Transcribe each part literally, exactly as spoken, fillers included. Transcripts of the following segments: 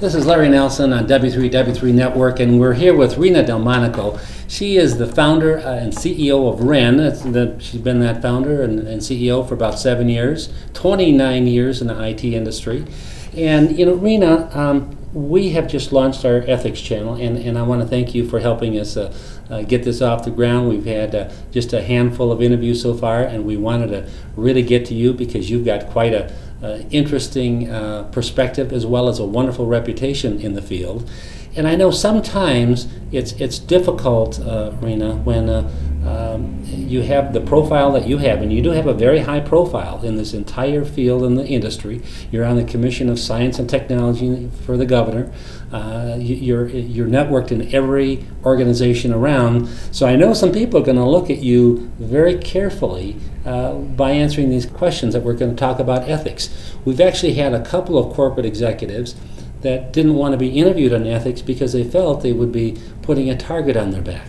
This is Larry Nelson on W three W three Network, and we're here with Rena Delmonico. She is the founder uh, and C E O of Wren. That's the, she's been that founder and, and C E O for about seven years, twenty-nine years in the I T industry. And, you know, Rena, um, we have just launched our ethics channel, and, and I want to thank you for helping us uh, uh, get this off the ground. We've had uh, just a handful of interviews so far, and we wanted to really get to you because you've got quite a uh, interesting uh, perspective as well as a wonderful reputation in the field. And I know sometimes it's it's difficult, uh, Rena, when uh, um, you have the profile that you have, and you do have a very high profile in this entire field in the industry. You're on the Commission of Science and Technology for the governor. Uh, you, you're you're networked in every organization around. So I know some people are going to look at you very carefully uh, by answering these questions that we're going to talk about ethics. We've actually had a couple of corporate executives that didn't want to be interviewed on ethics because they felt they would be putting a target on their back.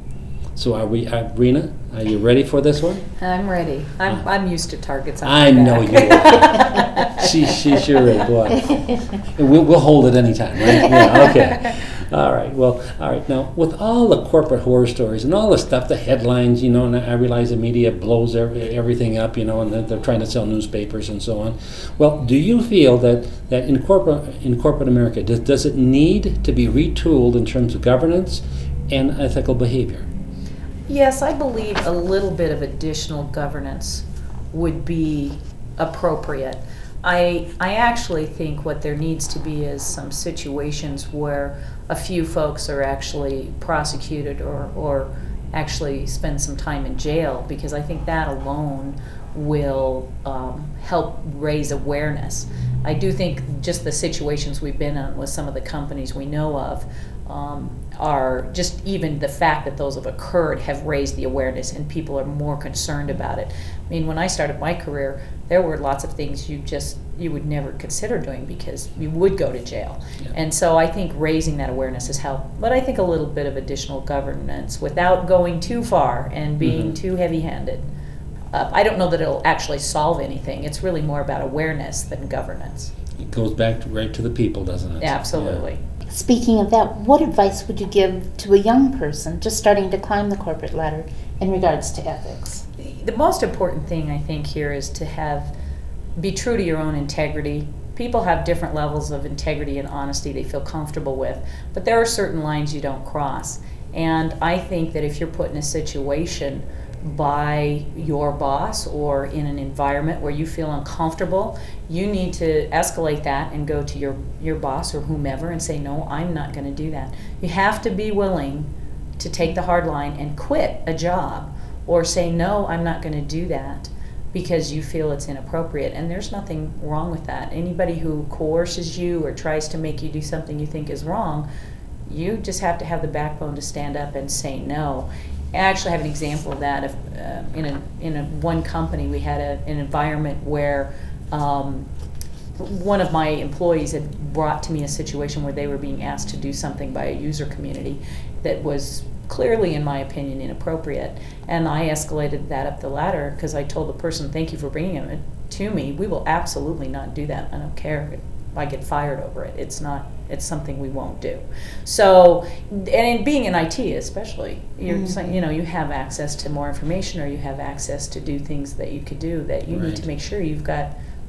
So are we, uh, Rena, are you ready for this one? I'm ready. I'm, uh, I'm used to targets on I my know back. you are. she, she sure is, boy. We'll, we'll hold it anytime, right? Yeah, okay. All right, well, all right. Now, with all the corporate horror stories and all the stuff, the headlines, you know, and I realize the media blows every, everything up, you know, and they're, they're trying to sell newspapers and so on. Well, do you feel that, that in corporate in corporate America, does, does it need to be retooled in terms of governance and ethical behavior? Yes, I believe a little bit of additional governance would be appropriate. I, I actually think what there needs to be is some situations where a few folks are actually prosecuted or, or actually spend some time in jail, because I think that alone will um, help raise awareness. I do think just the situations we've been in with some of the companies we know of um, are just, even the fact that those have occurred have raised the awareness and people are more concerned about it. I mean, when I started my career, there were lots of things you just you would never consider doing because you would go to jail. Yeah. And so I think raising that awareness has helped. But I think a little bit of additional governance without going too far and being mm-hmm. too heavy-handed. Uh, I don't know that it'll actually solve anything. It's really more about awareness than governance. It goes back to, right to the people, doesn't it? Absolutely. Yeah. Speaking of that, what advice would you give to a young person just starting to climb the corporate ladder in regards to ethics? The most important thing I think here is to have be true to your own integrity. People have different levels of integrity and honesty they feel comfortable with, but there are certain lines you don't cross. And I think that if you're put in a situation by your boss or in an environment where you feel uncomfortable, you need to escalate that and go to your, your boss or whomever and say, no, I'm not going to do that. You have to be willing to take the hard line and quit a job or say, no, I'm not going to do that because you feel it's inappropriate. And there's nothing wrong with that. Anybody who coerces you or tries to make you do something you think is wrong, you just have to have the backbone to stand up and say no. I actually have an example of that. If, uh, in a, in a, one company, we had a, an environment where um, one of my employees had brought to me a situation where they were being asked to do something by a user community that was clearly, in my opinion, inappropriate. And I escalated that up the ladder because I told the person, thank you for bringing it to me. We will absolutely not do that. I don't care if I get fired over it. It's not, it's something we won't do. So, and in being in I T especially, you're mm-hmm. saying, you know, you have access to more information or you have access to do things that you could do that you right. need to make sure you've got,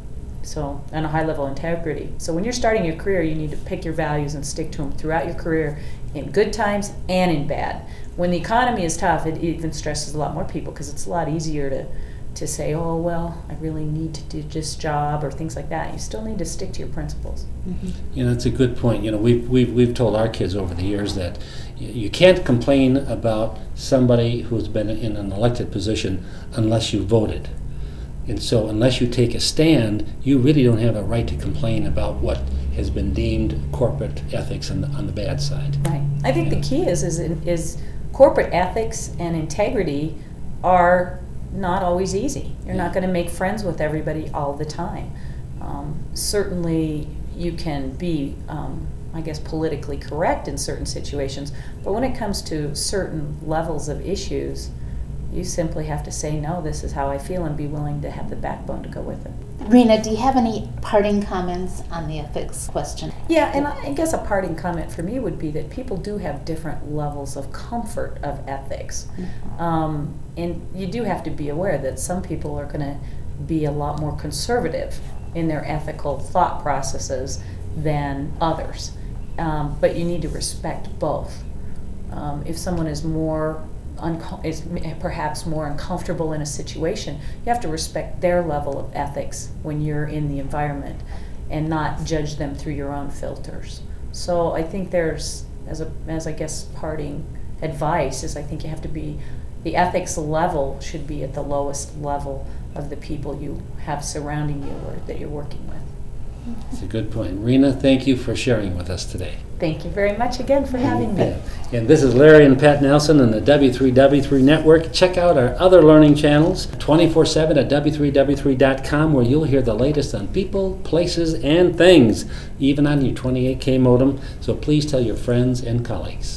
so, on a high level integrity. So when you're starting your career, you need to pick your values and stick to them throughout your career, in good times and in bad. When the economy is tough, it even stresses a lot more people because it's a lot easier to to say, oh, well, I really need to do this job or things like that. You still need to stick to your principles. Mm-hmm. You know, that's a good point. You know, we've, we've, we've told our kids over the years that you can't complain about somebody who's been in an elected position unless you voted. And so unless you take a stand, you really don't have a right to complain about what has been deemed corporate ethics on the, on the bad side. Right. I think yeah. the key is, is is corporate ethics and integrity are not always easy. You're yeah. not going to make friends with everybody all the time. Um, certainly you can be, um, I guess, politically correct in certain situations, but when it comes to certain levels of issues, you simply have to say, no, this is how I feel, and be willing to have the backbone to go with it. Rena, do you have any parting comments on the ethics question? Yeah, and I guess a parting comment for me would be that people do have different levels of comfort of ethics. Um, and you do have to be aware that some people are going to be a lot more conservative in their ethical thought processes than others. Um, but you need to respect both. Um, if someone is more unco- is m- perhaps more uncomfortable in a situation, you have to respect their level of ethics when you're in the environment, and not judge them through your own filters. So I think there's, as a as I guess parting advice is, I think you have to be, the ethics level should be at the lowest level of the people you have surrounding you or that you're working with. That's a good point. Rena, thank you for sharing with us today. Thank you very much again for having me. Yeah. And this is Larry and Pat Nelson on the W three W three Network. Check out our other learning channels twenty-four seven at W three W three dot com, where you'll hear the latest on people, places, and things, even on your twenty-eight K modem. So please tell your friends and colleagues.